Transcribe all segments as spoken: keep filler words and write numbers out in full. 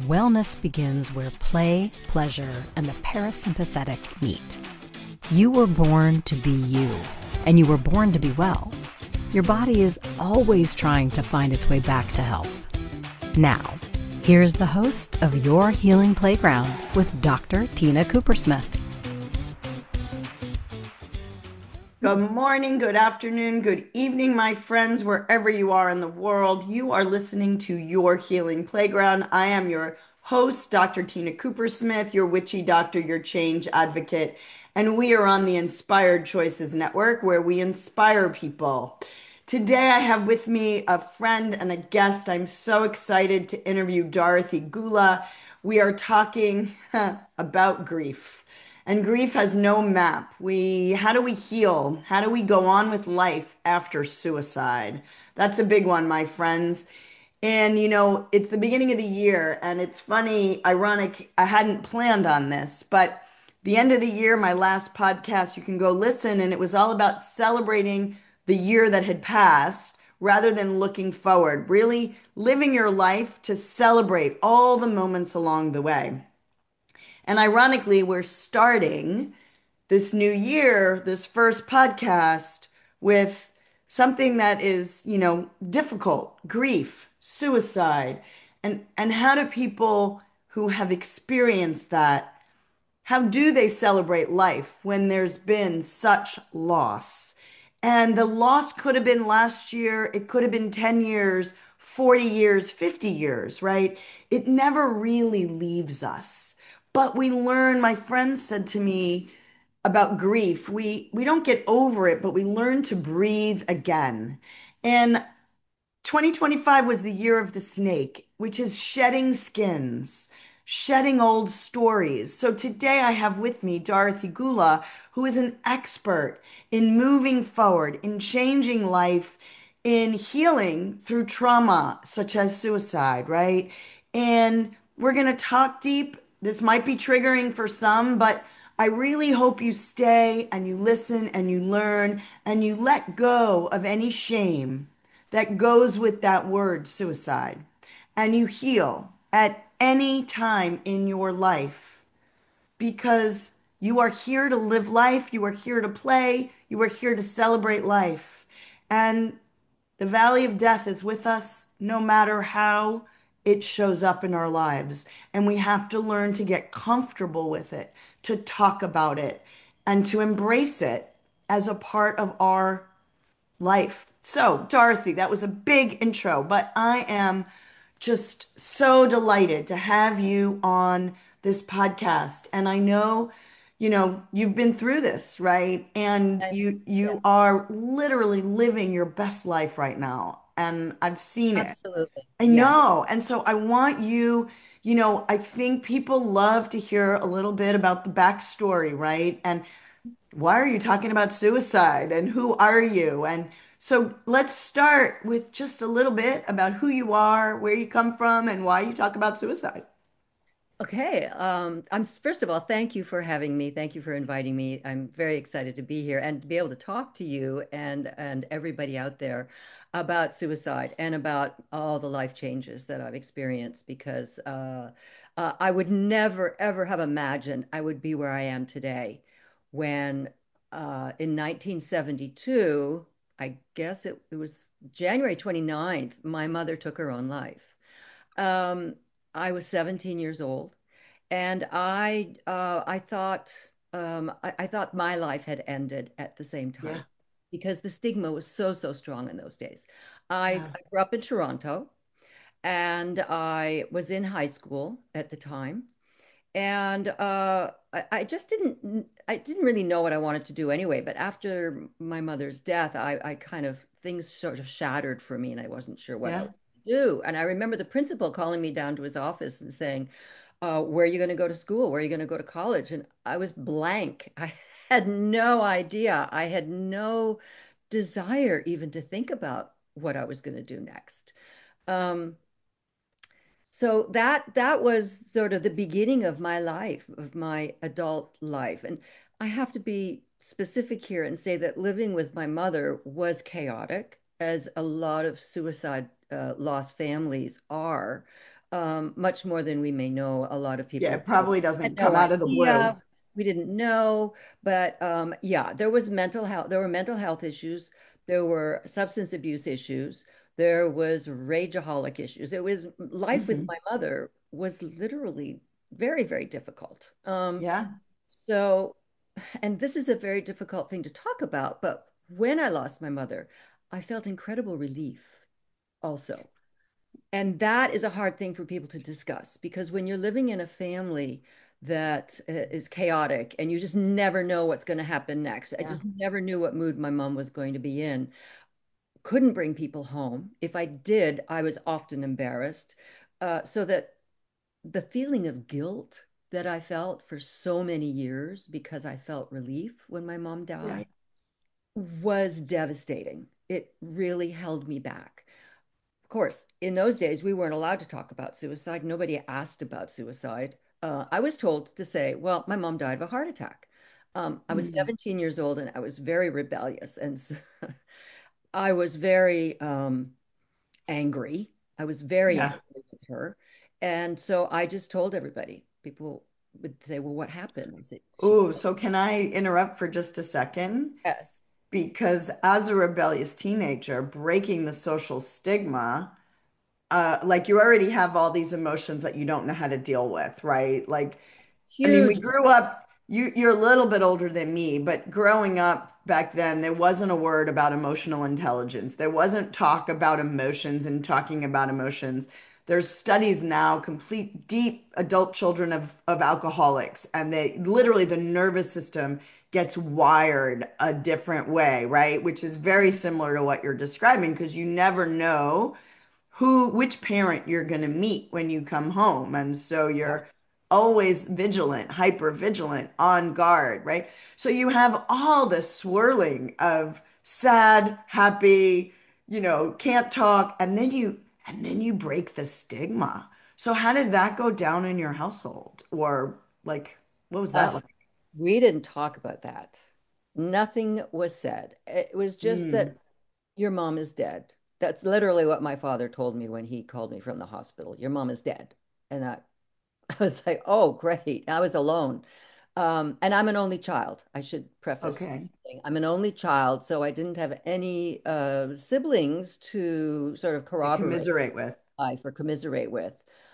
Wellness begins where play, pleasure, and the parasympathetic meet. You were born to be you, and you were born to be well. Your body is always trying to find its way back to health. Now, here's the host of Your Healing Playground with Doctor Tina Coopersmith. Good morning, good afternoon, good evening, my friends, wherever you are in the world. You are listening to Your Healing Playground. I am your host, Doctor Tina Coopersmith, your witchy doctor, your change advocate, and we are on the Inspired Choices Network, where we inspire people. Today I have with me a friend and a guest. I'm so excited to interview Dorothy Gula. We are talking about grief. And grief has no map. We, how do we heal? How do we go on with life after suicide? That's a big one, my friends. And, you know, it's the beginning of the year, and it's funny, ironic, I hadn't planned on this, but the end of the year, my last podcast, you can go listen, and it was all about celebrating the year that had passed rather than looking forward, really living your life to celebrate all the moments along the way. And ironically, we're starting this new year, this first podcast, with something that is, you know, difficult, grief, suicide. And, and how do people who have experienced that, how do they celebrate life when there's been such loss? And the loss could have been last year, it could have been ten years, forty years, fifty years, right? It never really leaves us. But we learn, my friend said to me about grief, we, we don't get over it, but we learn to breathe again. And twenty twenty-five was the year of the snake, which is shedding skins, shedding old stories. So today I have with me Dorothy Gula, who is an expert in moving forward, in changing life, in healing through trauma, such as suicide, right? And we're going to talk deep. This might be triggering for some, but I really hope you stay and you listen and you learn and you let go of any shame that goes with that word suicide, and you heal at any time in your life, because you are here to live life, you are here to play, you are here to celebrate life. And the valley of death is with us no matter how it shows up in our lives. And we have to learn to get comfortable with it, to talk about it, and to embrace it as a part of our life. So, Dorothy, that was a big intro, but I am just so delighted to have you on this podcast. And I know, you know, you've been through this, right? And And you you yes, are literally living your best life right now. And I've seen it. absolutely. I Yes. know. And so I want you, you know, I think people love to hear a little bit about the backstory, right? And why are you talking about suicide and who are you? And so let's start with just a little bit about who you are, where you come from, and why you talk about suicide. Okay. Um, I'm first of all, thank you for having me. Thank you for inviting me. I'm very excited to be here and to be able to talk to you and and everybody out there about suicide and about all the life changes that I've experienced because uh, uh, I would never ever have imagined I would be where I am today when uh, in nineteen seventy-two, I guess it, it was January twenty-ninth, my mother took her own life. Um, I was seventeen years old, and I uh, I thought um, I, I thought my life had ended at the same Yeah, time because the stigma was so so strong in those days. I, yeah, I grew up in Toronto, and I was in high school at the time, and uh, I, I just didn't I didn't really know what I wanted to do anyway. But after my mother's death, I, I kind of things sort of shattered for me, and I wasn't sure what I yeah, was going to do. And I remember the principal calling me down to his office and saying, uh, "Where are you going to go to school? Where are you going to go to college?" And I was blank. I had no idea. I had no desire even to think about what I was going to do next. Um, so that that was sort of the beginning of my life, of my adult life. And I have to be specific here and say that living with my mother was chaotic, as a lot of suicide uh, loss families are. um, much more than we may know. A lot of Yeah, people it probably had doesn't no come out of the blue. idea. We didn't know, but um, yeah, there was mental health. There were mental health issues. There were substance abuse issues. There was rageaholic issues. It was life with Hmm. my mother was literally very, very difficult. Um, Yeah. so, and this is a very difficult thing to talk about, but when I lost my mother, I felt incredible relief also. And that is a hard thing for people to discuss because when you're living in a family that uh, is chaotic and you just never know what's going to happen next. I Yeah. just never knew what mood my mom was going to be in. Couldn't bring people home. If I did, I was often embarrassed. Uh, so that the feeling of guilt that I felt for so many years because I felt relief when my mom Yeah. died was devastating. It really held me back. Of course, in those days, we weren't allowed to talk about suicide. Nobody asked about suicide. Uh, I was told to say, well, my mom died of a heart attack. Um, I was Mm. seventeen years old and I was very rebellious. And so I was very um, angry. I was very Yeah. angry with her. And so I just told everybody. People would say, well, what happened? I said, she, Oh, so can I interrupt for just a second? yes, Because as a rebellious teenager, breaking the social stigma, uh, like you already have all these emotions that you don't know how to deal with, right? Like, I mean, we huge. grew up, you, you're a little bit older than me, but growing up back then, there wasn't a word about emotional intelligence. There wasn't talk about emotions and talking about emotions. There's studies now, complete deep adult children of, of alcoholics, and they literally the nervous system gets wired a different way, right? Which is very similar to what you're describing because you never know who which parent you're going to meet when you come home, and so you're always vigilant, hyper vigilant, on guard, right? So you have all this swirling of sad, happy, you know, can't talk, and then you and then you break the stigma. So how did that go down in your household, or like what was that Uh, like? we didn't talk about that. Nothing was said. It was just Mm, that your mom is dead. That's literally what my father told me when he called me from the hospital. Your mom is dead. And I, I was like, oh, great. I was alone. Um, and I'm an only child. I should preface okay. saying I'm an only child, so I didn't have any uh, siblings to sort of To corroborate commiserate with. life or commiserate with.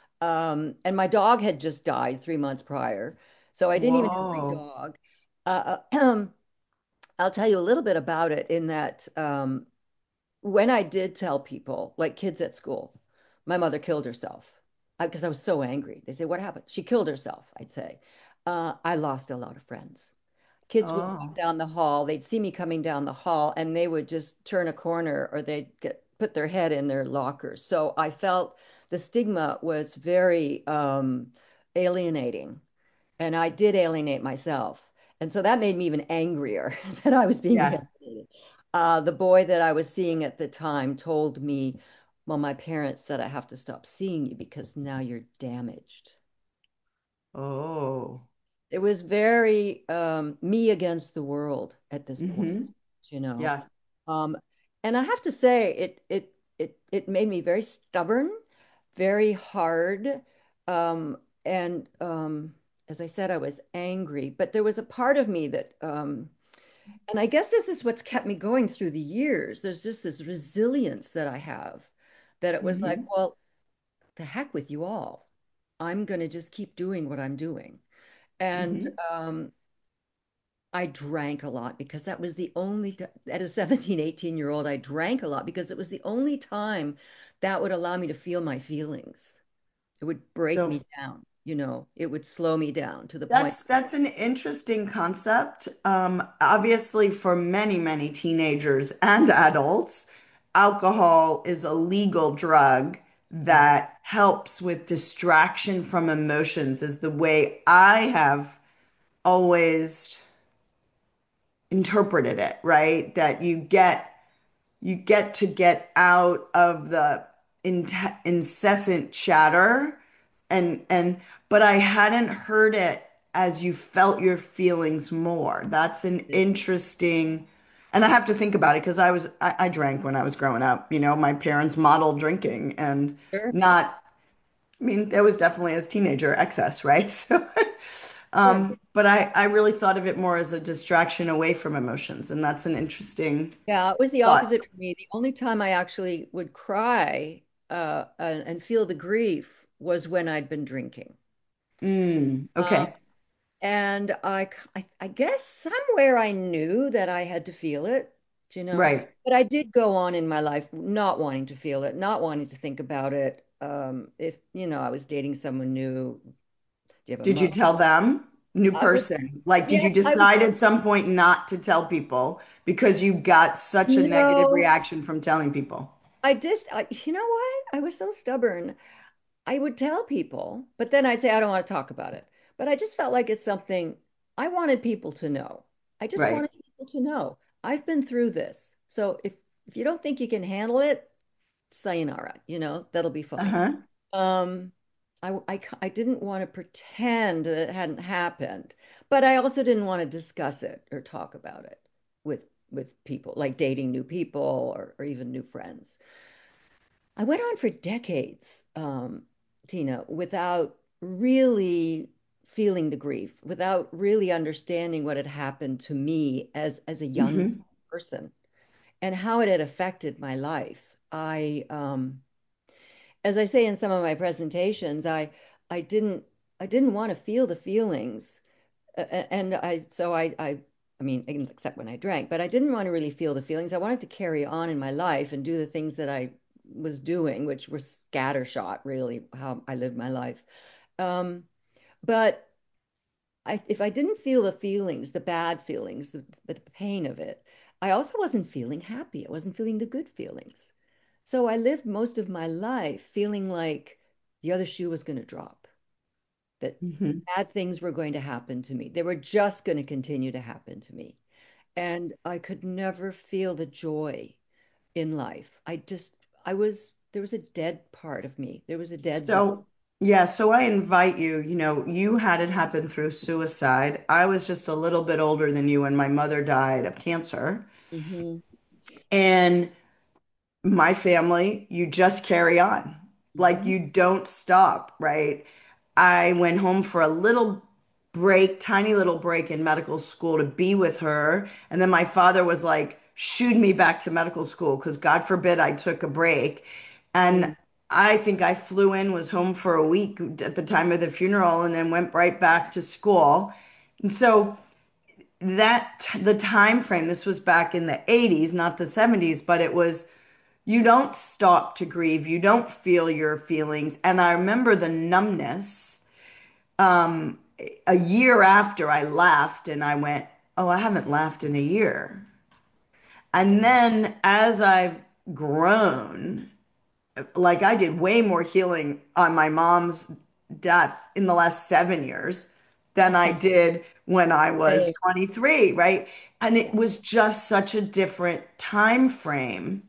Um, and my dog had just died three months prior, so I didn't even have my Whoa. dog. Uh, uh, I'll tell you a little bit about it in that um, when I did tell people, like kids at school, my mother killed herself because I, I was so angry. They say, what happened? She killed herself, I'd say. Uh, I lost a lot of friends. Kids would walk Oh, down the hall, they'd see me coming down the hall, and they would just turn a corner or they'd get put their head in their lockers. So I felt the stigma was very um, alienating, and I did alienate myself. And so that made me even angrier that I was being yeah. alienated. Uh, the boy that I was seeing at the time told me, well, my parents said I have to stop seeing you because now you're damaged. Oh. It was very um, me against the world at this point, Mm-hmm. you know. Yeah. Um, and I have to say, it it it it made me very stubborn, very hard, um, and um, as I said, I was angry. But there was a part of me that, um, and I guess this is what's kept me going through the years. There's just this resilience that I have, that it was like, Mm-hmm. well, the heck with you all. I'm going to just keep doing what I'm doing. And Mm-hmm. um, I drank a lot because that was the only, t- at a seventeen, eighteen year old, I drank a lot because it was the only time that would allow me to feel my feelings. It would break So me down, you know, it would slow me down to the point. that's that's an interesting concept. Um, obviously, for many, many teenagers and adults, alcohol is a legal drug Yeah, that helps with distraction from emotions, is the way I have always interpreted it, right? That you get you get to get out of the in- incessant chatter, and and but I hadn't heard it as you felt your feelings more. That's an interesting, and I have to think about it because I was I, I drank when I was growing up. You know, my parents modeled drinking, and sure. not I mean, that was definitely as a teenager excess, right? So, Sure. um, but I, I really thought of it more as a distraction away from emotions, and that's an interesting Yeah, it was the thought. opposite for me. The only time I actually would cry uh, and, and feel the grief was when I'd been drinking. Mm, Um, okay, and I, I, I guess somewhere I knew that I had to feel it, you know, right. but I did go on in my life not wanting to feel it, not wanting to think about it. Um, if, you know, I was dating someone new, do you have a Did you mother? tell them? New I would, person. Like, did yes, you I would, decide at some point not to tell people because you got such a negative no, reaction from telling people? I just, I, you know what? I was so stubborn. I would tell people, but then I'd say, I don't want to talk about it. But I just felt like it's something I wanted people to know. I just Right. wanted people to know I've been through this. So if if you don't think you can handle it, sayonara, you know, that'll be fine. Uh-huh. Um, I, I, I didn't want to pretend that it hadn't happened, but I also didn't want to discuss it or talk about it with with people, like dating new people or, or even new friends. I went on for decades, um, Tina, without really feeling the grief, without really understanding what had happened to me as as a young Hmm. person and how it had affected my life. I, um, as I say in some of my presentations, I I didn't I didn't want to feel the feelings, uh, and I so I I I mean, except when I drank, but I didn't want to really feel the feelings. I wanted to carry on in my life and do the things that I was doing, which were scattershot, really, how I lived my life. Um, but I, if I didn't feel the feelings, the bad feelings, the, the pain of it, I also wasn't feeling happy. I wasn't feeling the good feelings. So I lived most of my life feeling like the other shoe was going to drop, that Hmm. bad things were going to happen to me. They were just going to continue to happen to me. And I could never feel the joy in life. I just, I was, there was a dead part of me. There was a dead zone. So, yeah, so I invite you, you know, you had it happen through suicide. I was just a little bit older than you when my mother died of cancer. Hmm. And my family, you just carry on. Like Hmm. you don't stop, right? I went home for a little break, tiny little break in medical school to be with her. And then my father was like, shooed me back to medical school because God forbid I took a break. And Mm. I think I flew in, was home for a week at the time of the funeral, and then went right back to school. And so that the time frame, this was back in the eighties, not the seventies, but it was you don't stop to grieve. You don't feel your feelings. And I remember the numbness. Um, a year after I laughed and I went, oh, I haven't laughed in a year. And then as I've grown, like I did way more healing on my mom's death in the last seven years than I did when I was Same. twenty-three, right? And it Yeah. was just such a different time frame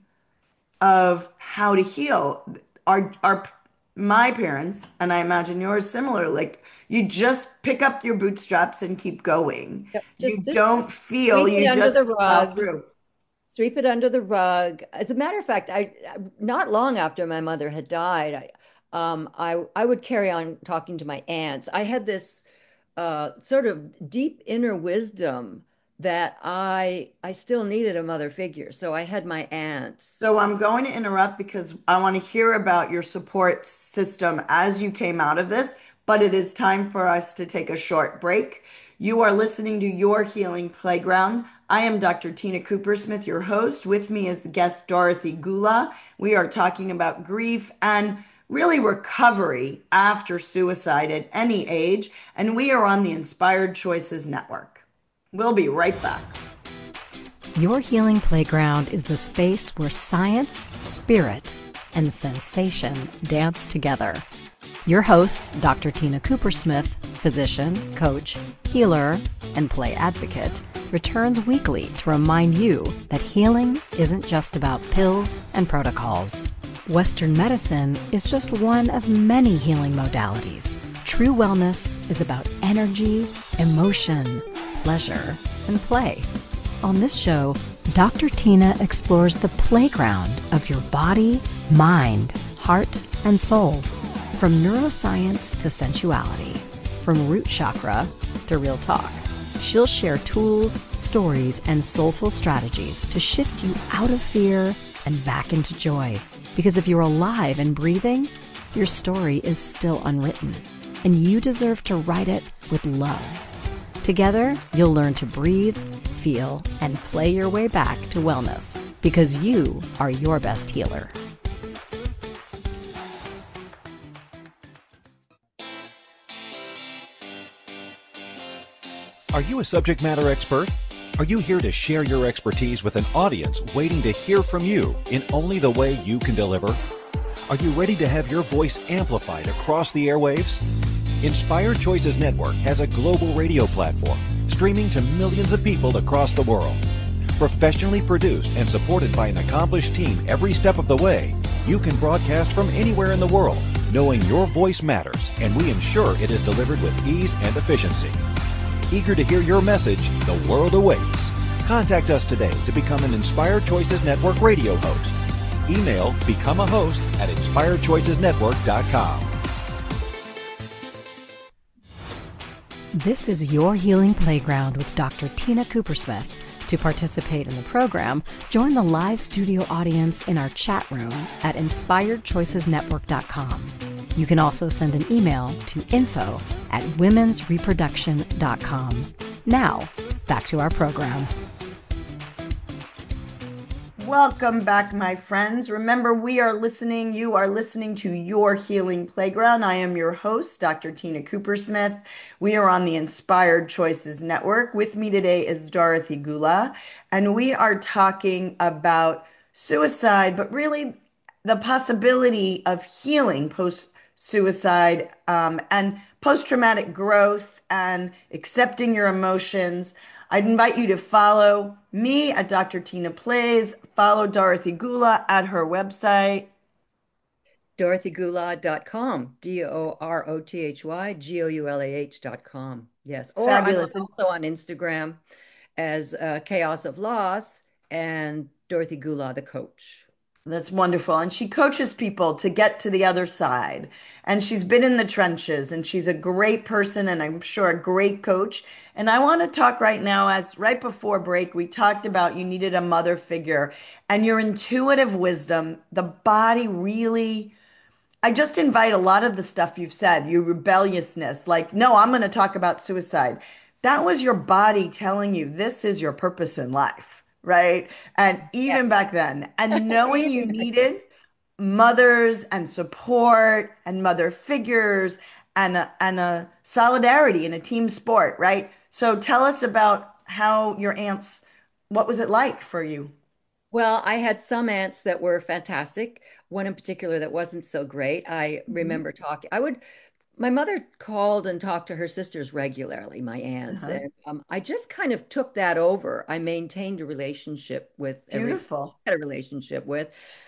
of how to heal. Our our my parents, and I imagine yours similar, like you just pick up your bootstraps and keep going. Yep. You Just, just don't feel, sweep it you under just the plow rug. through. Sweep it under the rug. As a matter of fact, I not long after my mother had died, I um I I would carry on talking to my aunts. I had this uh sort of deep inner wisdom that I I still needed a mother figure. So I had my aunts. So I'm going to interrupt because I want to hear about your support system as you came out of this, but it is time for us to take a short break. You are listening to Your Healing Playground. I am Doctor Tina Coopersmith, your host. With me is the guest Dorothy Gula. We are talking about grief and really recovery after suicide at any age, and we are on the Inspired Choices Network. We'll be right back. Your Healing Playground is the space where science, spirit, and sensation dance together. Your host, Doctor Tina Coopersmith, physician, coach, healer, and play advocate, returns weekly to remind you that healing isn't just about pills and protocols. Western medicine is just one of many healing modalities. True wellness is about energy, emotion, pleasure, and play. On this show, Doctor Tina explores the playground of your body, mind, heart, and soul. From neuroscience to sensuality, from root chakra to real talk, she'll share tools, stories, and soulful strategies to shift you out of fear and back into joy. Because if you're alive and breathing, your story is still unwritten, and you deserve to write it with love. Together, you'll learn to breathe, feel, and play your way back to wellness, because you are your best healer. Are you a subject matter expert? Are you here to share your expertise with an audience waiting to hear from you in only the way you can deliver? Are you ready to have your voice amplified across the airwaves? Inspired Choices Network has a global radio platform streaming to millions of people across the world. Professionally produced and supported by an accomplished team every step of the way, you can broadcast from anywhere in the world, knowing your voice matters, and we ensure it is delivered with ease and efficiency. Eager to hear your message, the world awaits. Contact us today to become an Inspired Choices Network radio host. Email become a host at inspired choices network dot com. This is Your Healing Playground with Doctor Tina Coopersmith. To participate in the program, join the live studio audience in our chat room at inspired choices network dot com. You can also send an email to info at womens reproduction dot com. Now, back to our program. Welcome back, my friends. Remember, we are listening, you are listening to Your Healing Playground. I am your host, Doctor Tina Coopersmith. We are on the Inspired Choices Network. With me today is Dorothy Gula, and we are talking about suicide, but really the possibility of healing post-suicide um, and post-traumatic growth and accepting your emotions. I'd invite you to follow me at Doctor Tina Plays, follow Dorothy Gula at her website. dorothy gula dot com, D O R O T H Y G O U L A H dot com. Yes. Or Fabulous. I'm also on Instagram as uh, Chaos of Loss and Dorothy Gula, the coach. That's wonderful. And she coaches people to get to the other side. And she's been in the trenches, and she's a great person, and I'm sure a great coach. And I want to talk right now, as right before break, we talked about you needed a mother figure and your intuitive wisdom, the body really, I just invite a lot of the stuff you've said, your rebelliousness, like, no, I'm going to talk about suicide. That was your body telling you this is your purpose in life. Right? And even Yes. back then, and knowing you needed mothers and support and mother figures and a, and a solidarity in a team sport, right? So tell us about how your aunts, what was it like for you? Well, I had some aunts that were fantastic. One in particular that wasn't so great. I Mm-hmm. remember talking. I would My mother called and talked to her sisters regularly, my aunts, Uh-huh. and um, I just kind of took that over. I maintained a relationship with everybody Beautiful. I had a relationship with.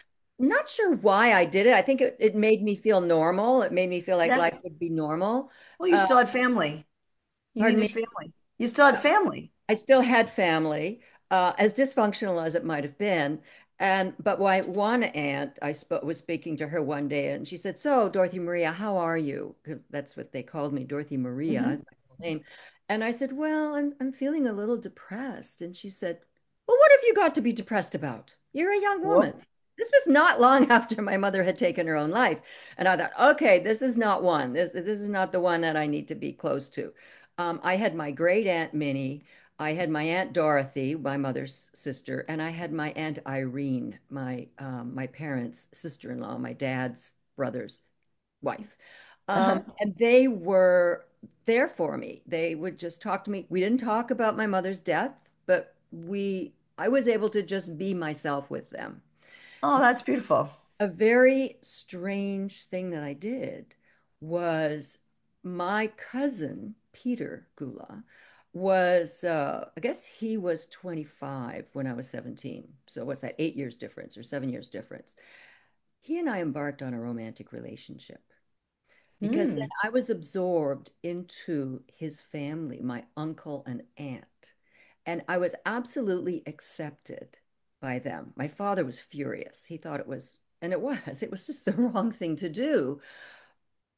Not sure why I did it. I think it, it made me feel normal. It made me feel like Yeah. life would be normal. Well, you Uh, still had family. You pardon needed me. family. You still had family. I still had family, uh, as dysfunctional as it might have been. And but why one aunt, I sp was speaking to her one day, and she said, "So, Dorothy Maria, how are you?" 'Cause that's what they called me, Dorothy Maria, my Mm-hmm. middle name. And I said, "Well, I'm I'm feeling a little depressed." And she said, "Well, what have you got to be depressed about? You're a young woman." Whoop. This was not long after my mother had taken her own life, and I thought, "Okay, this is not one. This this is not the one that I need to be close to." Um, I had my great aunt Minnie. I had my Aunt Dorothy, my mother's sister, and I had my Aunt Irene, my um, my parents' sister-in-law, my dad's brother's wife. Um, Uh-huh. and they were there for me. They would just talk to me. We didn't talk about my mother's death, but we I was able to just be myself with them. Oh, that's beautiful. A very strange thing that I did was my cousin, Peter Gula, was, uh, I guess he was twenty-five when I was seventeen. So what's that, eight years difference or seven years difference? He and I embarked on a romantic relationship because then Hmm. I was absorbed into his family, my uncle and aunt, and I was absolutely accepted by them. My father was furious. He thought it was, and it was, it was just the wrong thing to do.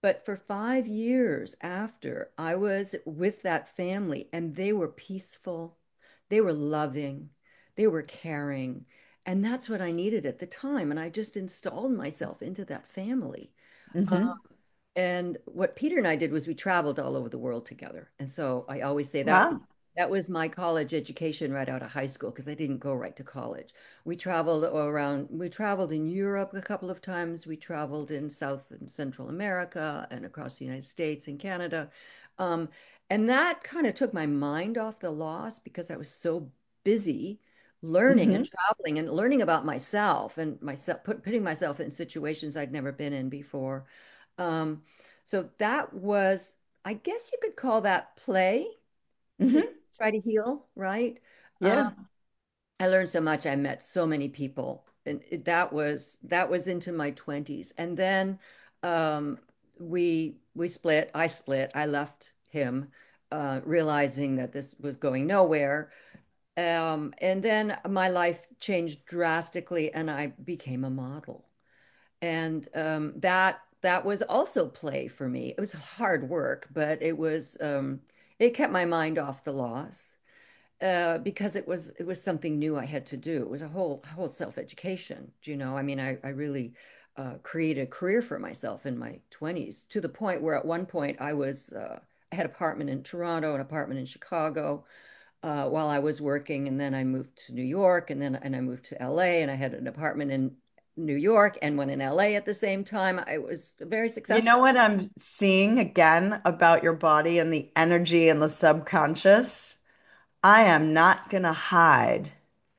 But for five years after, I was with that family and they were peaceful, they were loving, they were caring. And that's what I needed at the time. And I just installed myself into that family. Mm-hmm. And what Peter and I did was we traveled all over the world together. And so I always say that Wow. that was my college education right out of high school because I didn't go right to college. We traveled around, we traveled in Europe a couple of times. We traveled in South and Central America and across the United States and Canada. Um, and that kind of took my mind off the loss because I was so busy learning and Mm-hmm. traveling and learning about myself and myself, put, putting myself in situations I'd never been in before. Um, so that was, I guess you could call that play to Mm-hmm. try to heal, right? Uh, Yeah. I learned so much. I met so many people, and it, that was that was into my twenties. And then um, we we split. I split. I left him, uh, realizing that this was going nowhere. Um, and then my life changed drastically, and I became a model. And um, that that was also play for me. It was hard work, but it was um, it kept my mind off the loss uh, because it was it was something new I had to do. It was a whole whole self-education. You know, I mean, I I really uh, created a career for myself in my twenties to the point where at one point I was uh, I had an apartment in Toronto, an apartment in Chicago uh, while I was working, and then I moved to New York, and then and I moved to L A, and I had an apartment in New York and one in L A at the same time. I was very You know successful. what I'm seeing again about your body and the energy and the subconscious? I am not going to hide.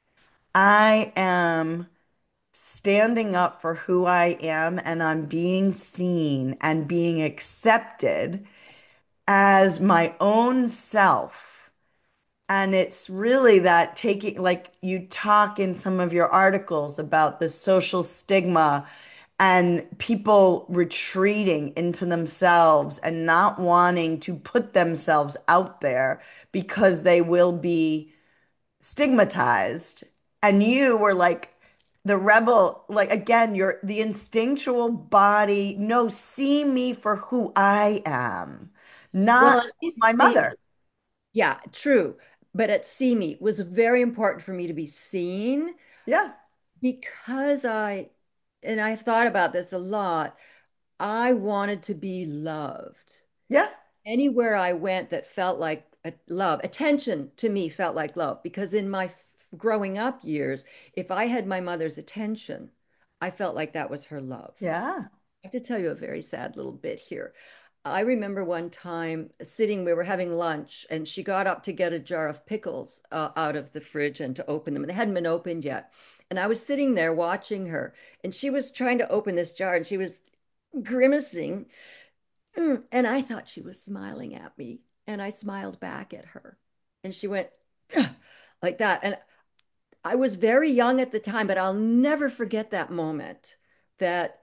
I am standing up for who I am and I'm being seen and being accepted as my own self. And it's really that taking, like you talk in some of your articles about the social stigma and people retreating into themselves and not wanting to put themselves out there because they will be stigmatized. And you were like the rebel, like again, you're the instinctual body. No, see me for who I am, Well, not at least my see mother. me. Yeah, true. But at see me it was very important for me to be seen Yeah, because I, and I've thought about this a lot. I wanted to be loved. yeah, Anywhere I went that felt like a love, attention to me felt like love. Because in my f- growing up years, if I had my mother's attention, I felt like that was her love. yeah, I have to tell you a very sad little bit here. I remember one time sitting, we were having lunch, and she got up to get a jar of pickles uh, out of the fridge and to open them. And they hadn't been opened yet. And I was sitting there watching her, and she was trying to open this jar, and she was grimacing. Mm, And I thought she was smiling at me. And I smiled back at her. And she went like that. And I was very young at the time, but I'll never forget that moment that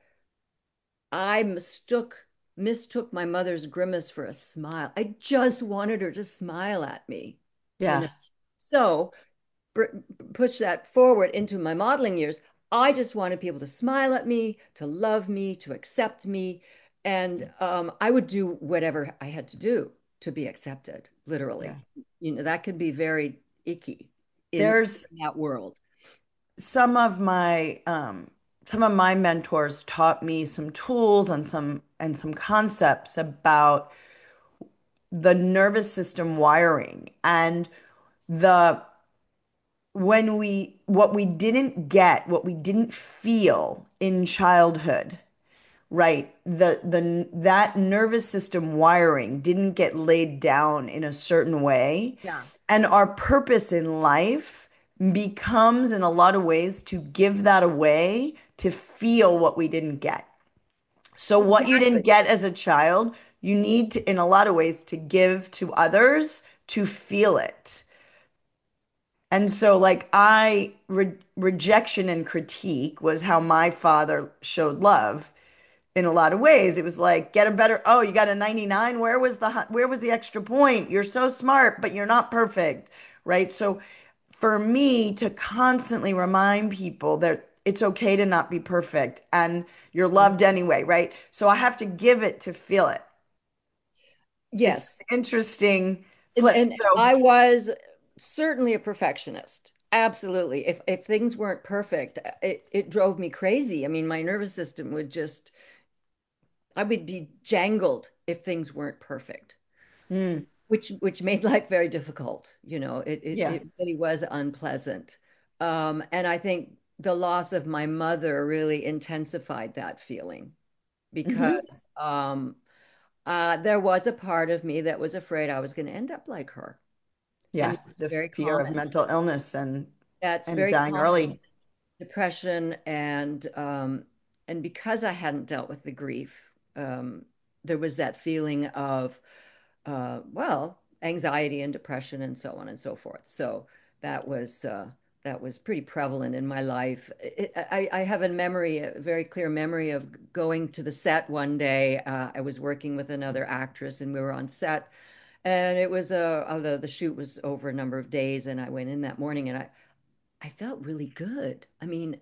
I mistook mistook my mother's grimace for a smile. I just wanted her to smile at me, you know. yeah, So br- push that forward into my modeling years. I just wanted people to smile at me, to love me, to accept me, and um, I would do whatever I had to do to be accepted. yeah. Literally, you know, that can be very icky in There's that world. some of my um, some of my mentors taught me some tools and some and some concepts about the nervous system wiring and the when we what we didn't get, what we didn't feel in childhood, right? The the that nervous system wiring didn't get laid down in a certain way, Yeah, and our purpose in life becomes in a lot of ways to give that away to feel what we didn't get. So what you didn't exactly. get as a child, you need to, in a lot of ways, to give to others to feel it. And so, like, I re rejection and critique was how my father showed love in a lot of ways. It was like, get a better, oh, you got a ninety-nine. Where was the, where was the extra point? You're so smart, but you're not perfect, right? So, for me to constantly remind people that it's okay to not be perfect and you're Mhm. loved anyway, right? So I have to give it to feel it. It's Yes. an interesting And, flip. and So, I was certainly a perfectionist. Absolutely. If if things weren't perfect, it, it drove me crazy. I mean, my nervous system would just, I would be jangled if things weren't perfect, mm, which which made life very difficult. You know, it it, yeah. it really was unpleasant. Um, and I think the loss of my mother really intensified that feeling Hmm. because um, uh, there was a part of me that was afraid I was going to end up like her. Yeah. And it's The very fear of common. mental illness and That's and very dying common. early. Depression and um, and because I hadn't dealt with the grief, um, there was that feeling of uh, well, anxiety and depression and so on and so forth. So that was uh, that was pretty prevalent in my life. It, I, I have a memory, a very clear memory of going to the set one day. Uh, I was working with another actress and we were on set. And it was uh, although the shoot was over a number of days, and I went in that morning and I, I felt really good. I mean,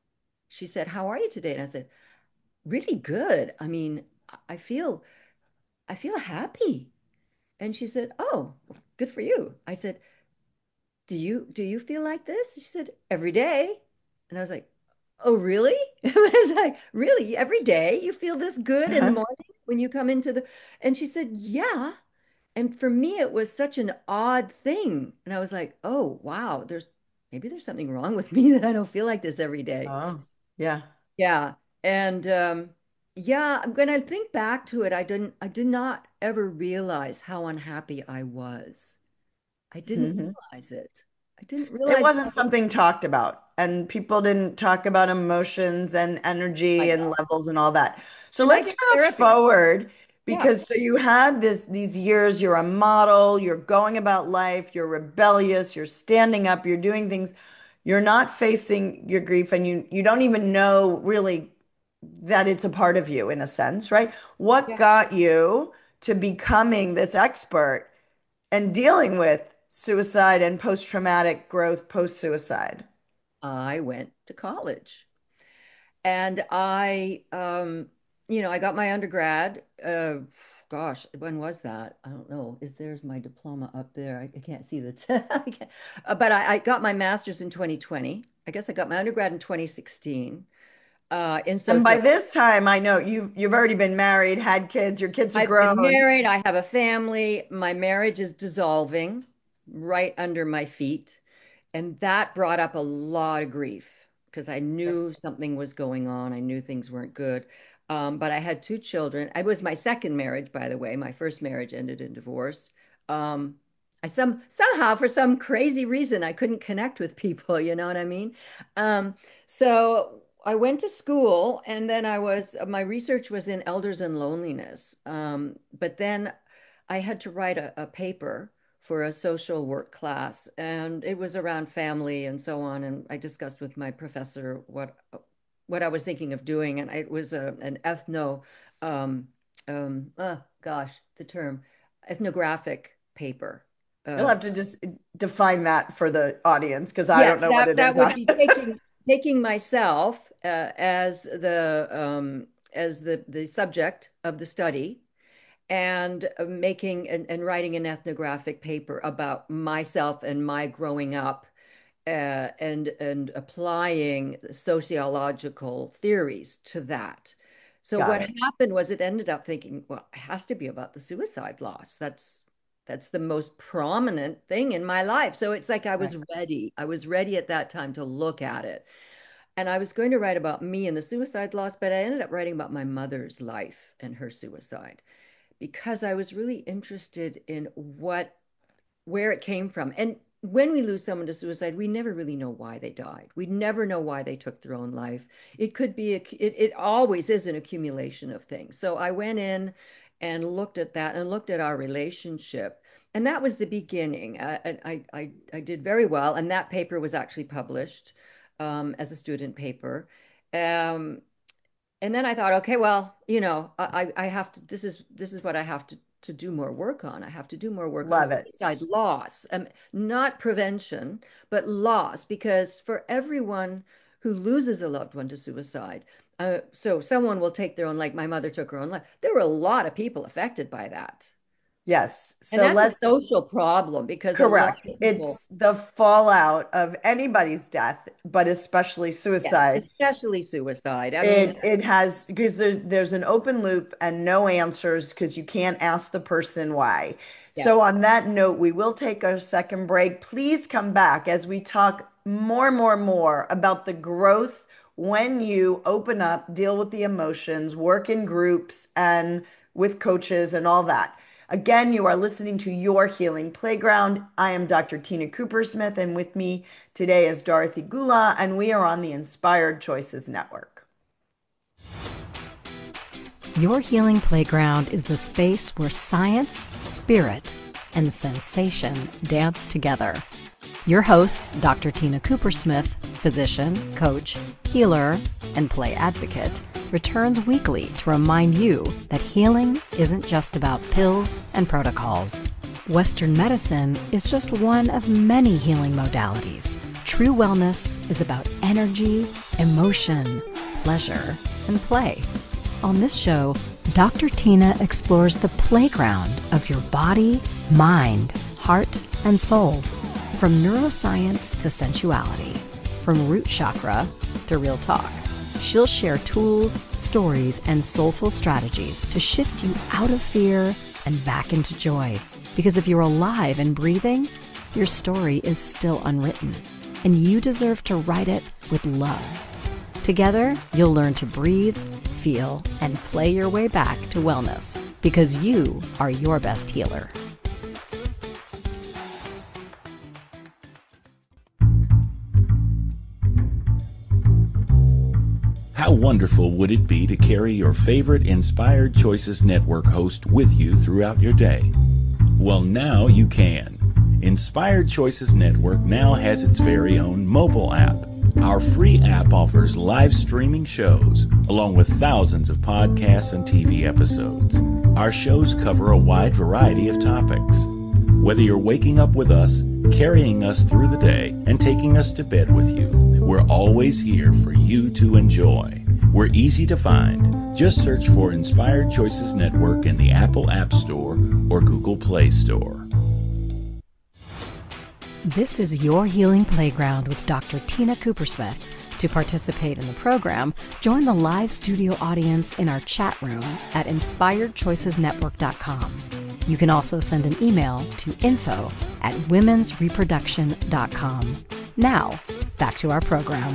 she said, "How are you today?" And I said, "Really good. I mean, I feel I feel happy." And she said, "Oh, good for you." I said, "Do you do you feel like this?" She said, "Every day." And I was like, "Oh, really?" I was like, "Really? Every day you feel this good in the Uh-huh. morning when you come into the—" And she said, "Yeah." And for me, it was such an odd thing. And I was like, "Oh, wow, there's maybe there's something wrong with me that I don't feel like this every day." Oh, yeah. Yeah. And um, yeah, when I think back to it, I didn't I did not ever realize how unhappy I was. I didn't Hmm. realize it. I didn't It realize wasn't how something talked about, and people didn't talk about emotions and I energy and know. levels and all that. So And I let's did fast therapy. forward Yeah. because so you had this these years, you're a model, you're going about life, you're rebellious, you're standing up, you're doing things, you're not facing your grief, and you you don't even know really that it's a part of you in a sense, right? What Yeah. got you to becoming this expert and dealing with suicide and post-traumatic growth post-suicide? I went to college. And I, um, you know, I got my undergrad. Uh, gosh, when was that? I don't know. Is there's my diploma up there? I, I can't see the. T I can't- uh, but I, I got my master's in twenty twenty. I guess I got my undergrad in twenty sixteen uh, in And by sociology. this time, I know you've you've already been married, had kids, your kids are I've been grown. married. I have a family. My marriage is dissolving right under my feet. And that brought up a lot of grief because I knew something was going on. I knew things weren't good. Um, but I had two children. It was my second marriage, by the way. My first marriage ended in divorce. Um, I some somehow, for some crazy reason, I couldn't connect with people. You know what I mean? Um, so I went to school, and then I was my research was in elders and loneliness. Um, but then I had to write a, a paper for a social work class, and it was around family and so on. And I discussed with my professor what what I was thinking of doing, and it was a, an ethno, um, um, oh gosh, the term, ethnographic paper. You'll Uh, have to just define that for the audience because I don't yes, know what that it that is. would be taking taking myself uh, as the um, as the the subject of the study and uh, making and, and writing an ethnographic paper about myself and my growing up uh, and and applying sociological theories to that. So Got what it. happened was it ended up thinking, well, it has to be about the suicide loss. That's that's the most prominent thing in my life. So it's like I Right. was ready. I was ready at that time to look at it. And I was going to write about me and the suicide loss, but I ended up writing about my mother's life and her suicide because I was really interested in what where it came from. And when we lose someone to suicide, we never really know why they died. We never know why they took their own life. It could be a, it, it always is an accumulation of things. So I went in and looked at that and looked at our relationship. And that was the beginning. I, I, I, I did very well. And that paper was actually published um, as a student paper. Um, and then I thought, okay, well, you know, I, I have to, this is, this is what I have to, to do more work on. I have to do more work on Love it. suicide loss, um, not prevention, but loss, because for everyone who loses a loved one to suicide. Uh, so someone will take their own, like my mother took her own life. There were a lot of people affected by that. Yes. And So that's a let's social problem because a lot correct. of people, It's the fallout of anybody's death, but especially yes, suicide. especially suicide. I mean, It it has because there, there's an open loop and no answers because you can't ask the person why. yes. So on that note, we will take a second break. Please come back as we talk more and more and more about the growth when you open up, deal with the emotions, work in groups and with coaches and all that. Again, you are listening to Your Healing Playground. I am Doctor Tina Coopersmith, and with me today is Dorothy Gula, and we are on the Inspired Choices Network. Your Healing Playground is the space where science, spirit, and sensation dance together. Your host, Doctor Tina Coopersmith, physician, coach, healer, and play advocate, returns weekly to remind you that healing isn't just about pills and protocols. Western medicine is just one of many healing modalities. True wellness is about energy, emotion, pleasure, and play. On this show, Doctor Tina explores the playground of your body, mind, heart, and soul. From neuroscience to sensuality, from root chakra to real talk. She'll share tools, stories, and soulful strategies to shift you out of fear and back into joy. Because if you're alive and breathing, your story is still unwritten, and you deserve to write it with love. Together, you'll learn to breathe, feel, and play your way back to wellness, because you are your best healer. How wonderful would it be to carry your favorite Inspired Choices Network host with you throughout your day? Well, now you can. Inspired Choices Network now has its very own mobile app. Our free app offers live streaming shows, along with thousands of podcasts and T V episodes. Our shows cover a wide variety of topics. Whether you're waking up with us, carrying us through the day, and taking us to bed with you, we're always here for you to enjoy. We're easy to find. Just search for Inspired Choices Network in the Apple App Store or Google Play Store. This is Your Healing Playground with Doctor Tina Coopersmith. To participate in the program, join the live studio audience in our chat room at inspired choices network dot com. You can also send an email to info at womens reproduction dot com. Now, back to our program.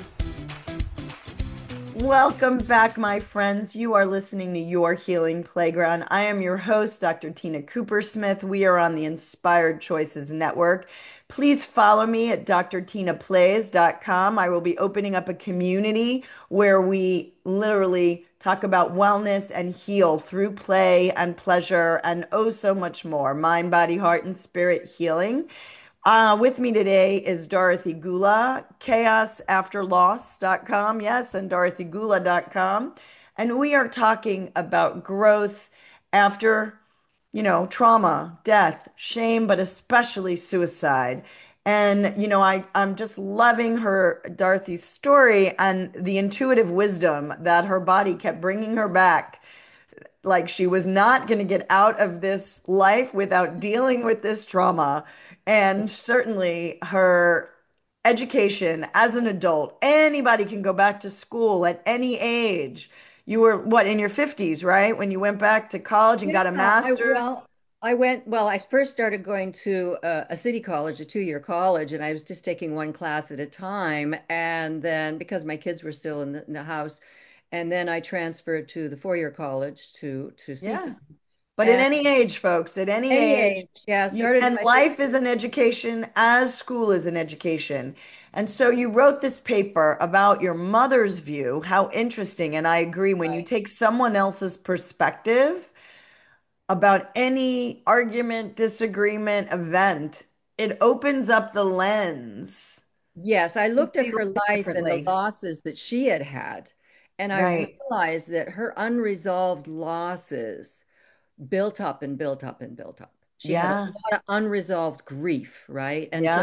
Welcome back, my friends. You are listening to Your Healing Playground. I am your host, Doctor Tina Coopersmith. We are on the Inspired Choices Network. Please follow me at D R tina plays dot com. I will be opening up a community where we literally talk about wellness and heal through play and pleasure and oh so much more. Mind, body, heart, and spirit healing. Uh, with me today is Dorothy Gula, chaos after loss dot com, yes, and dorothy gula dot com. And we are talking about growth after, you know, trauma, death, shame, but especially suicide. And, you know, I, I'm just loving her, Dorothy's story and the intuitive wisdom that her body kept bringing her back. Like she was not going to get out of this life without dealing with this trauma. And certainly her education as an adult, anybody can go back to school at any age. You were what, in your fifties, right? When you went back to college and Yeah, got a I master's? well, I went, well, I first started going to a, a city college, a two-year college, and I was just taking one class at a time. And then because my kids were still in the, in the house, and then I transferred to the four-year college to to Yeah. C S U. But at And any age, folks, at any any age, age, yeah, you, started in and my life is fifties. an education as school is an education. And so you wrote this paper about your mother's view. How interesting. And I agree, when you Right. take someone else's perspective about any argument, disagreement, event, it opens up the lens. Yes, I You looked at see her life life and the differently. losses that she had had, and I Right. realized that her unresolved losses built up and built up and built up. She had a Yeah. lot of unresolved grief, right? And so Yeah.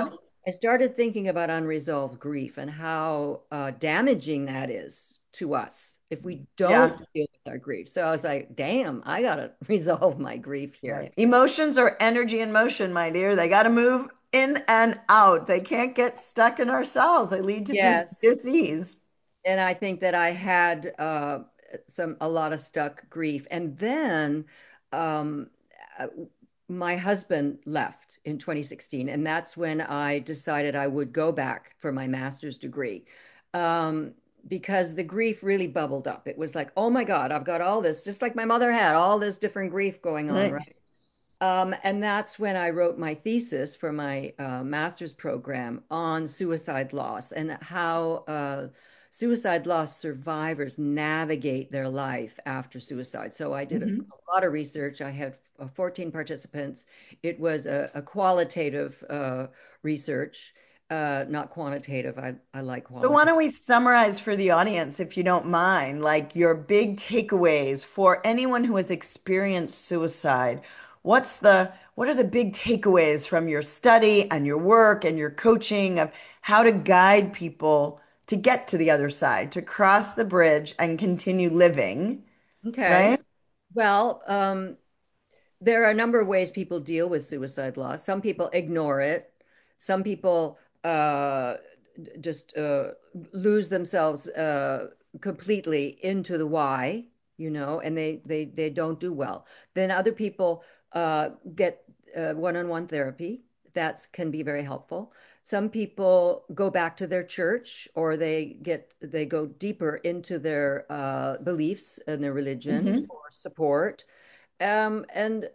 I started thinking about unresolved grief and how uh, damaging that is to us if we Yeah. don't deal with our grief. So I was like, damn, I gotta resolve my grief here. Right. Emotions are energy in motion, my dear. They got to move in and out. They can't get stuck in our cells. They lead to dis Yes. disease. And I think that I had uh, some a lot of stuck grief. And then um, uh, my husband left in twenty sixteen, and that's when I decided I would go back for my master's degree. Um, because the grief really bubbled up. It was like, oh my God, I've got all this, just like my mother had, all this different grief going on, Right. right? Um, and that's when I wrote my thesis for my uh, master's program on suicide loss and how uh, suicide loss survivors navigate their life after suicide. So I did a, Hmm. a lot of research. I had uh, fourteen participants. It was a, a qualitative uh, research, uh, not quantitative. I, I like So why qualitative. don't we summarize for the audience, if you don't mind, like your big takeaways for anyone who has experienced suicide? What's the what are the big takeaways from your study and your work and your coaching of how to guide people to get to the other side, to cross the bridge and continue living, Okay. right? Well, um, there are a number of ways people deal with suicide loss. Some people ignore it. Some people uh, just uh, lose themselves uh, completely into the why, you know, and they they they don't do well. Then other people uh, get uh, one-on-one therapy. That can be very helpful. Some people go back to their church, or they get they go deeper into their uh, beliefs and their religion Hmm. for support. Um, and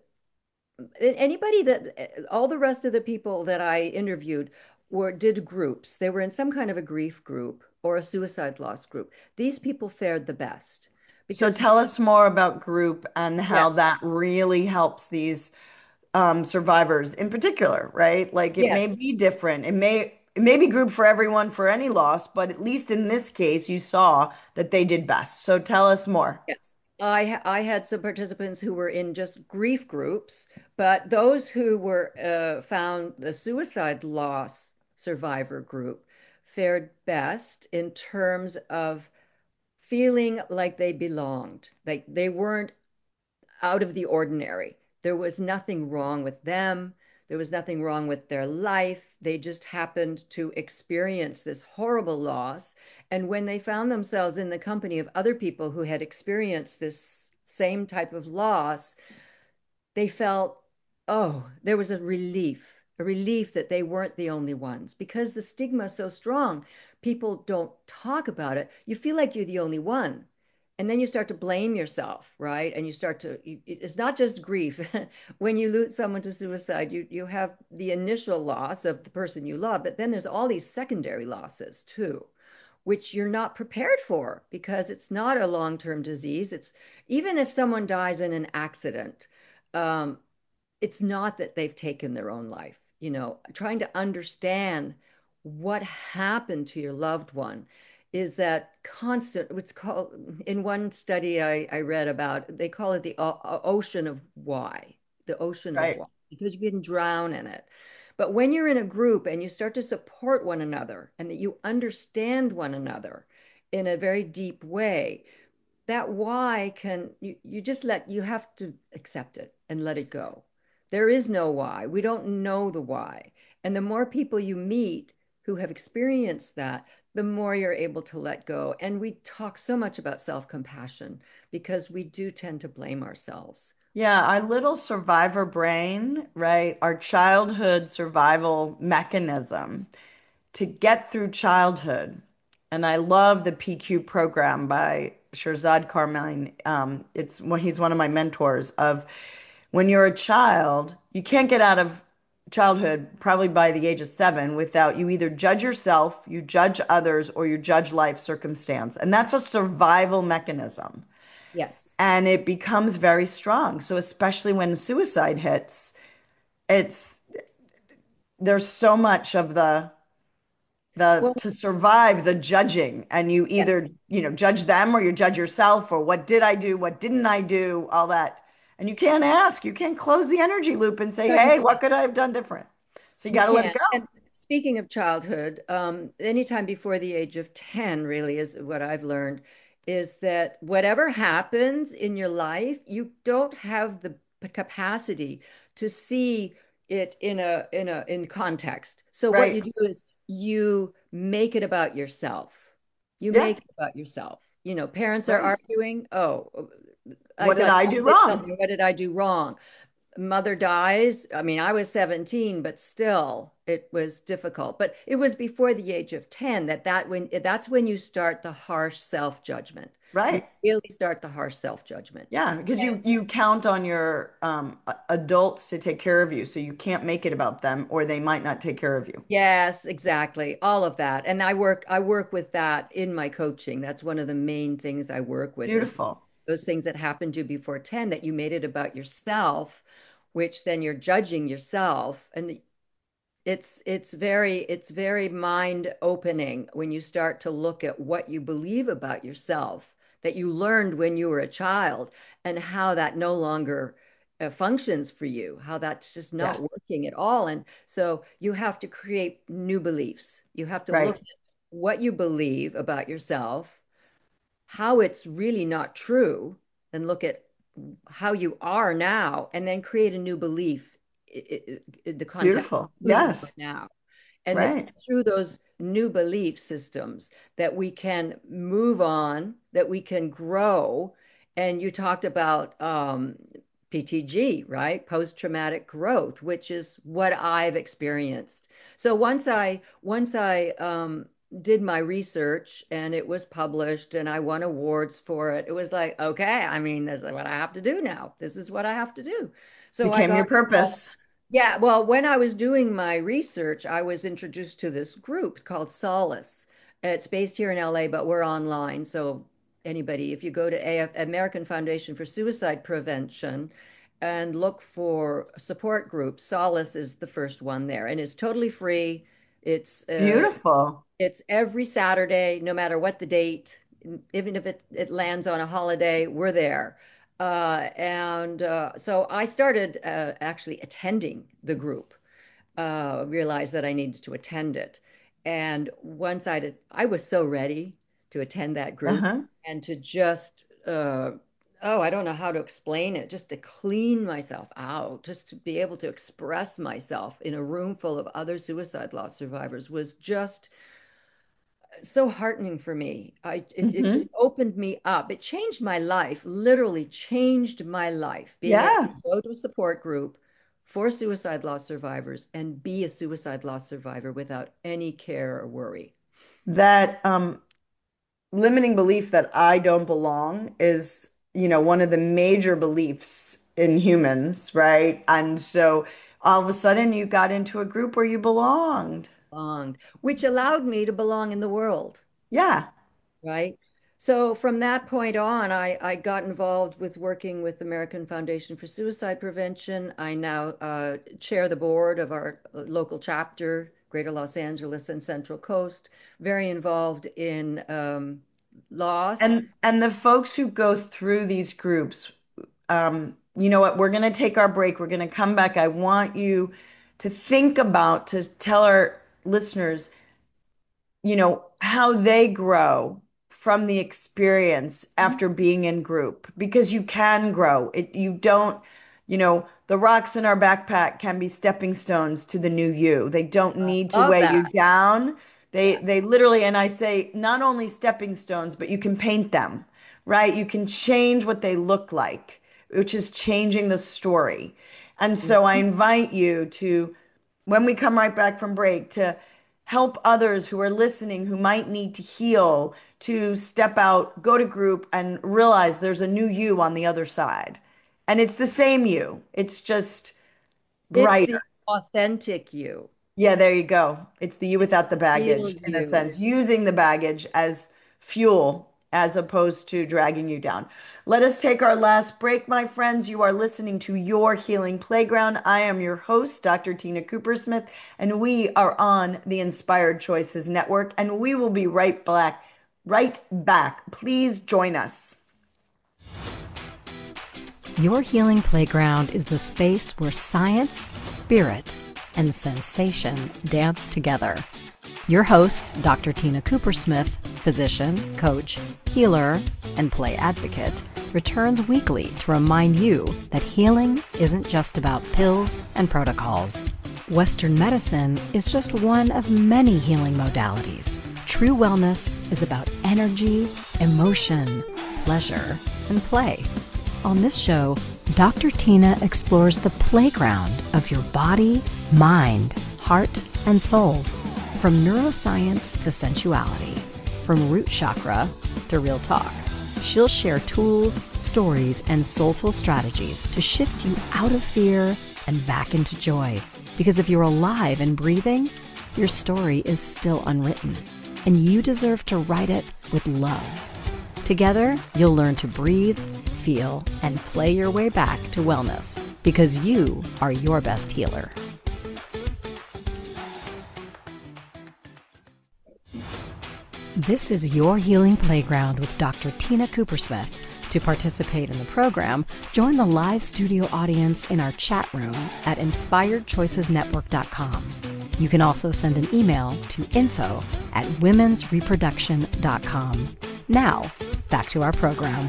anybody that all the rest of the people that I interviewed were did groups. They were in some kind of a grief group or a suicide loss group. These people fared the best So because tell us more about group and how yes, that really helps these um, survivors in particular, right? Like it may yes, be different. It may it may be group for everyone for any loss, but at least in this case, you saw that they did best. So tell us more. yes. I I had some participants who were in just grief groups, but those who were uh, found the suicide loss survivor group fared best in terms of feeling like they belonged, like they weren't out of the ordinary. There was nothing wrong with them. There was nothing wrong with their life. They just happened to experience this horrible loss. And when they found themselves in the company of other people who had experienced this same type of loss, they felt, oh, there was a relief, a relief that they weren't the only ones because the stigma is so strong. People don't talk about it. You feel like you're the only one. And then you start to blame yourself, right? And you start to, it's not just grief. When you lose someone to suicide, you, you have the initial loss of the person you love, but then there's all these secondary losses too, which you're not prepared for because it's not a long-term disease. It's even if someone dies in an accident, um, it's not that they've taken their own life. You know, trying to understand what happened to your loved one is that constant, what's called, in one study I, I read about, they call it the o- ocean of why, the ocean of Right. why, because you can drown in it. But when you're in a group and you start to support one another and that you understand one another in a very deep way, that why can you, you just let you have to accept it and let it go. There is no why. We don't know the why. And the more people you meet who have experienced that, the more you're able to let go. And we talk so much about self-compassion because we do tend to blame ourselves. Yeah, our little survivor brain, right? Our childhood survival mechanism to get through childhood. And I love the P Q program by Shirzad Carmine. Um, it's well, he's one of my mentors of when you're a child, you can't get out of childhood probably by the age of seven without you either judge yourself, you judge others, or you judge life circumstance. And that's a survival mechanism. Yes. And it becomes very strong. So especially when suicide hits, it's there's so much of the the Well, to survive the judging, and you yes. either you know judge them or you judge yourself, or what did I do, what didn't I do, all that. And you can't ask, you can't close the energy loop and say, No, you hey, can't. what could I have done different? So you You got to let it can't. go. And speaking of childhood, um, anytime before the age of ten, really, is what I've learned, is that whatever happens in your life, you don't have the p- capacity to see it in a in a in context. So what you Right. do is you make it about yourself. You Yeah. make it about yourself. You know, parents are Right. arguing. Oh, I What did got I I do did wrong? something. What did I do wrong? Mother dies. I mean, I was seventeen, but still it was difficult. But it was before the age of ten that that when that's when you start the harsh self-judgment. You Right. really start the harsh self-judgment. Yeah, because you you count on your um, a- adults to take care of you, so you can't make it about them, or they might not take care of you. Yes, exactly. All of that. And I work I work with that in my coaching. That's one of the main things I work with is Beautiful. those things that happened to you before ten that you made it about yourself, which then you're judging yourself. And It's it's very it's very mind opening when you start to look at what you believe about yourself that you learned when you were a child and how that no longer uh, functions for you, how that's just Yeah. not working at all. And so you have to create new beliefs. You have to look Right. at what you believe about yourself, how it's really not true, and look at how you are now, and then create a new belief i- i- the context of Beautiful. who you are Yes. now. And it's Right. through those new belief systems that we can move on, that we can grow. And you talked about um, P T G, right? Post-traumatic growth, which is what I've experienced. So once I once I um, did my research and it was published and I won awards for it, it was like, okay, I mean, this is what I have to do now. This is what I have to do. So I Became your got involved. purpose. Yeah, well, when I was doing my research, I was introduced to this group called Solace. It's based here in L A, but we're online. So anybody, if you go to A F, American Foundation for Suicide Prevention and look for support groups, Solace is the first one there, and it's totally free. It's uh, Beautiful. it's every Saturday, no matter what the date, even if it, it lands on a holiday, we're there. Uh, and uh, so I started uh, actually attending the group, uh, realized that I needed to attend it. And once I did, I was so ready to attend that group Uh-huh. and to just, uh, oh, I don't know how to explain it, just to clean myself out, just to be able to express myself in a room full of other suicide loss survivors was just so heartening for me. I it, it Hmm. just opened me up. It changed my life, literally changed my life, being able to Yeah. go to a support group for suicide loss survivors and be a suicide loss survivor without any care or worry. That um, limiting belief that I don't belong is, you know, one of the major beliefs in humans, right? And so all of a sudden you got into a group where you belonged. Belonged, which allowed me to belong in the world. Yeah. Right? So from that point on, I, I got involved with working with the American Foundation for Suicide Prevention. I now uh, chair the board of our local chapter, Greater Los Angeles and Central Coast, very involved in um, loss. And and the folks who go through these groups, um, you know what? We're going to take our break. We're going to come back. I want you to think about, to tell our listeners, you know, how they grow from the experience after being in group, because you can grow. It, you don't, you know, the rocks in our backpack can be stepping stones to the new you. They don't need to Love weigh you that. down. They Yeah. they literally, and I say not only stepping stones, but you can paint them, right? You can change what they look like, which is changing the story. And so I Mhm. invite you to, when we come right back from break, to help others who are listening who might need to heal, to step out, go to group, and realize there's a new you on the other side. And it's the same you, it's just It's brighter. the authentic you. Yeah, there you go. It's the you It's without the the real baggage, in a you. sense, using the baggage as fuel as opposed to dragging you down. Let us take our last break, my friends. You are listening to Your Healing Playground. I am your host, Doctor Tina Coopersmith, and we are on the Inspired Choices Network, and we will be right back. Right back. Please join us. Your Healing Playground is the space where science, spirit, and sensation dance together. Your host, Doctor Tina Coopersmith, physician, coach, healer, and play advocate, returns weekly to remind you that healing isn't just about pills and protocols. Western medicine is just one of many healing modalities. True wellness is about energy, emotion, pleasure, and play. On this show, Doctor Tina explores the playground of your body, mind, heart, and soul. From neuroscience to sensuality, from root chakra to real talk. She'll share tools, stories, and soulful strategies to shift you out of fear and back into joy. Because if you're alive and breathing, your story is still unwritten, and you deserve to write it with love. Together, you'll learn to breathe, feel, and play your way back to wellness, because you are your best healer. This is Your Healing Playground with Doctor Tina Coopersmith. To participate in the program, join the live studio audience in our chat room at inspired choices network dot com. You can also send an email to info at womens reproduction dot com. Now, back to our program.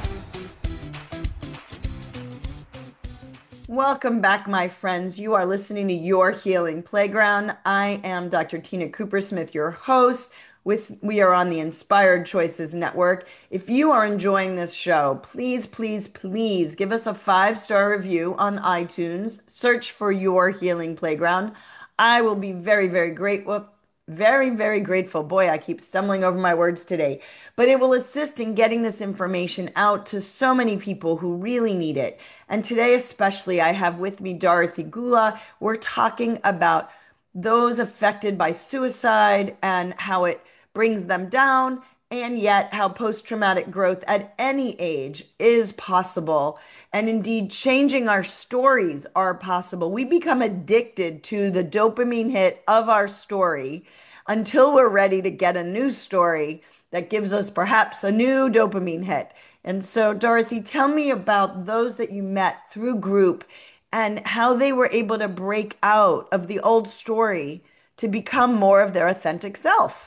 Welcome back, my friends. You are listening to Your Healing Playground. I am Doctor Tina Coopersmith, your host. With we are on the Inspired Choices Network. If you are enjoying this show, please, please, please give us a five-star review on iTunes. Search for Your Healing Playground. I will be very, very grateful. Very, very grateful. Boy, I keep stumbling over my words today. But it will assist in getting this information out to so many people who really need it. And today especially, I have with me Dorothy Gula. We're talking about those affected by suicide and how it brings them down, and yet how post-traumatic growth at any age is possible. And indeed, changing our stories are possible. We become addicted to the dopamine hit of our story until we're ready to get a new story that gives us perhaps a new dopamine hit. And so, Dorothy, tell me about those that you met through group and how they were able to break out of the old story to become more of their authentic self.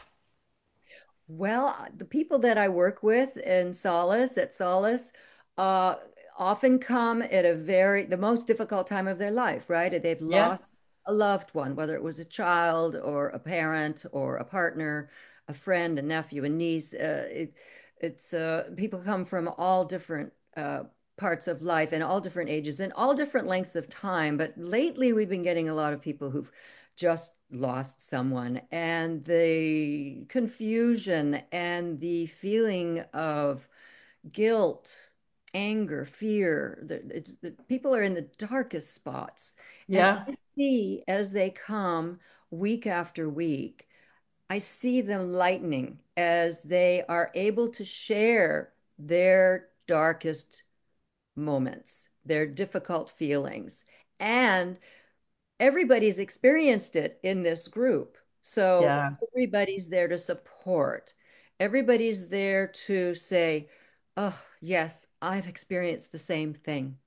Well, the people that I work with in Solace, at Solace, uh, often come at a very, the most difficult time of their life, right? They've Yeah. lost a loved one, whether it was a child or a parent or a partner, a friend, a nephew, a niece. Uh, it, it's uh, people come from all different uh, parts of life and all different ages and all different lengths of time. But lately, we've been getting a lot of people who've just lost someone, and the confusion and the feeling of guilt, anger, fear. It's, the, people are in the darkest spots. And Yeah. I see as they come week after week, I see them lightening as they are able to share their darkest moments, their difficult feelings. And everybody's experienced it in this group. So Yeah. everybody's there to support. Everybody's there to say, oh, yes, I've experienced the same thing.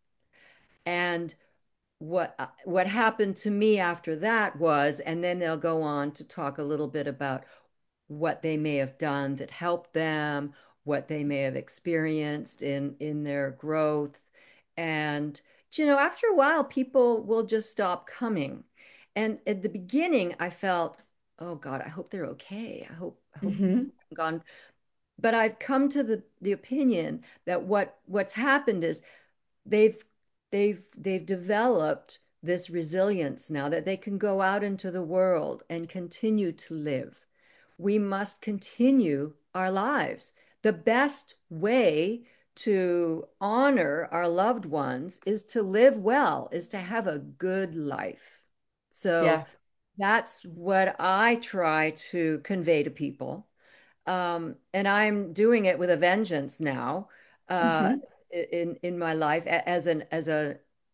And what uh, what happened to me after that was, and then they'll go on to talk a little bit about what they may have done that helped them, what they may have experienced in in their growth. And you know, after a while, people will just stop coming. And at the beginning, I felt, oh God, I hope they're okay. I hope I hope Mm-hmm. gone. But I've come to the the opinion that what what's happened is they've they've they've developed this resilience now that they can go out into the world and continue to live. We must continue our lives. The best way to honor our loved ones is to live well, is to have a good life. So Yeah. that's what I try to convey to people. Um, and I'm doing it with a vengeance now, uh, Mm-hmm. in in my life as an as a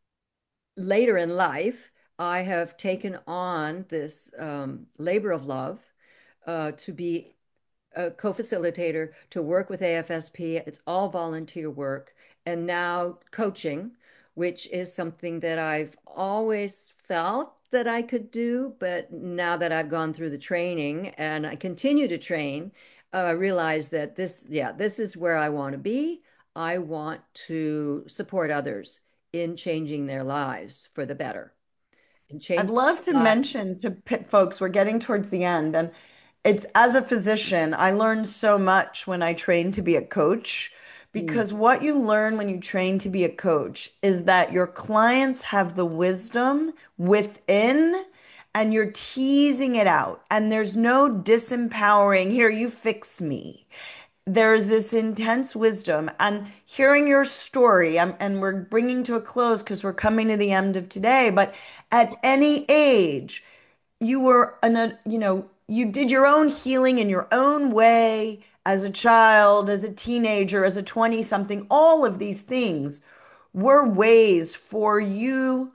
later in life. I have taken on this um, labor of love, uh, to be a co-facilitator, to work with A F S P. It's all volunteer work, and now coaching, which is something that I've always felt that I could do, but now that I've gone through the training and I continue to train, uh, I realize that this, yeah, this is where I want to be. I want to support others in changing their lives for the better and I'd change love to lives. mention to pit folks, we're getting towards the end, and it's as a physician, I learned so much when I trained to be a coach Mm. because what you learn when you train to be a coach is that your clients have the wisdom within and you're teasing it out, and there's no disempowering, here, you fix me. There's this intense wisdom, and hearing your story, um, and we're bringing to a close because we're coming to the end of today, but at any age, you were an, a, you know, you did your own healing in your own way as a child, as a teenager, as a twenty something. All of these things were ways for you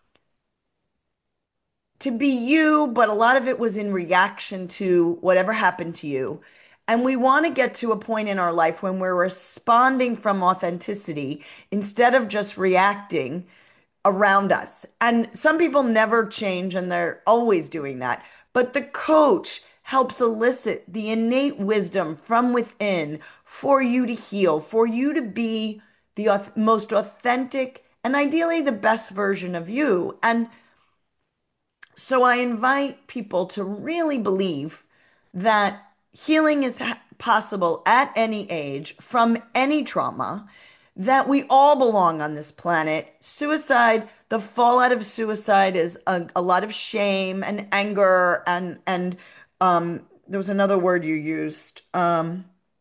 to be you, but a lot of it was in reaction to whatever happened to you. And we want to get to a point in our life when we're responding from authenticity instead of just reacting around us. And some people never change and they're always doing that. But the coach helps elicit the innate wisdom from within for you to heal, for you to be the auth- most authentic and ideally the best version of you. And so I invite people to really believe that healing is possible at any age from any trauma, that we all belong on this planet. Suicide, the fallout of suicide is a, a lot of shame and anger and and um there was another word you used. Um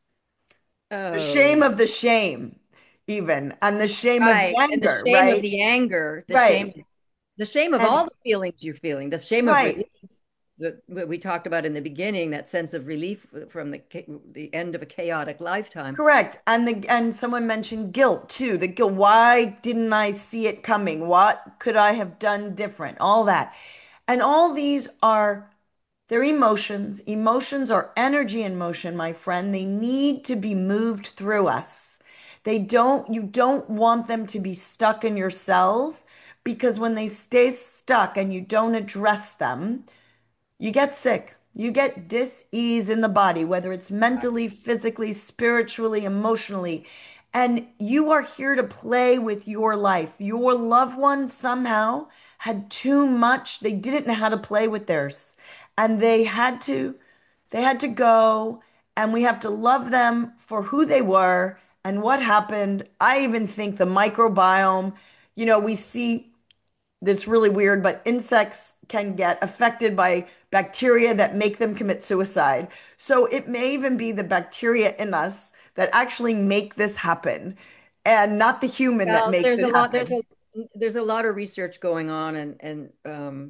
the shame Oh, of the shame, even, and the shame of the right. And the anger, shame of right? the anger, the shame, Right. the shame of all And the feelings you're feeling, the shame of relief right. that that we talked about in the beginning, that sense of relief from the cha- the end of a chaotic lifetime. Correct. And the and someone mentioned guilt too. The guilt. Why didn't I see it coming? What could I have done different? All that. And all these are they're emotions. Emotions are energy in motion, my friend. They need to be moved through us. They don't you don't want them to be stuck in your cells because when they stay stuck and you don't address them, you get sick. You get dis-ease in the body, whether it's mentally, physically, spiritually, emotionally. And you are here to play with your life. Your loved one somehow had too much. They didn't know how to play with theirs. And they had to they had to go, and we have to love them for who they were and what happened. I even think the microbiome, you know, we see that's really weird, but insects can get affected by bacteria that make them commit suicide. So it may even be the bacteria in us that actually make this happen and not the human that Well, makes there's it a lot, there's happen. a there's a lot of research going on, and and um,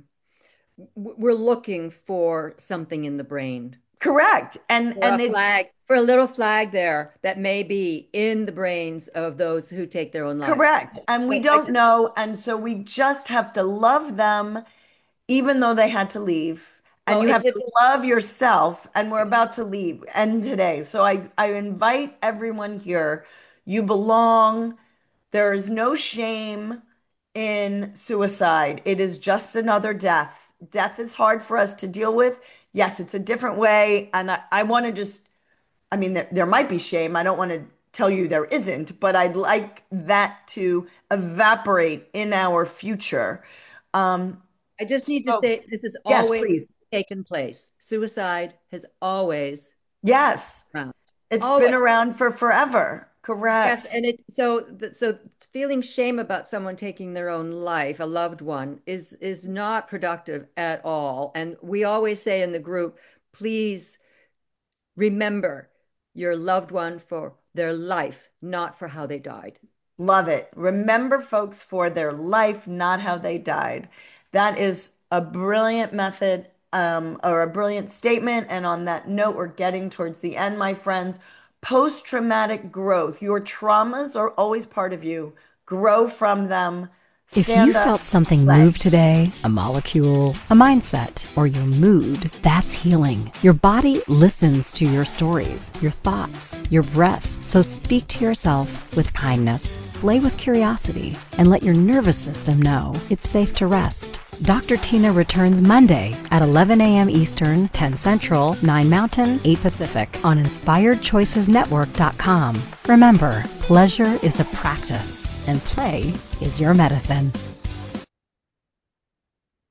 w- we're looking for something in the brain, Correct. And for a and it's flag, for a little flag there that may be in the brains of those who take their own lives. correct. And we So I don't just, know. And so we just have to love them even though they had to leave. And well, you it's have it's to love yourself. And we're about to leave end today. So I, I invite everyone here. You belong. There is no shame in suicide. It is just another death. Death is hard for us to deal with. Yes, it's a different way. And I, I want to just, I mean, there, there might be shame. I don't want to tell you there isn't, but I'd like that to evaporate in our future. Um, I just need to so, say this has yes, always please. taken place. Suicide has always Yes, been around. it's been Always. around for forever. Yes, Correct. and it so th- so feeling shame about someone taking their own life, a loved one, is is not productive at all. And we always say in the group, please remember your loved one for their life, not for how they died. Love it. Remember folks for their life, not how they died. That is a brilliant method um, or a brilliant statement. And on that note, we're getting towards the end, my friends. Post-traumatic growth. Your traumas are always part of you. Grow from them. If you Stand up. felt something Play. move today, a molecule, a mindset, or your mood, that's healing. Your body listens to your stories, your thoughts, your breath. So speak to yourself with kindness, play with curiosity, and let your nervous system know it's safe to rest. Doctor Tina returns Monday at eleven a.m. Eastern, ten Central, nine Mountain, eight Pacific on inspired choices network dot com. Remember, pleasure is a practice and play is your medicine.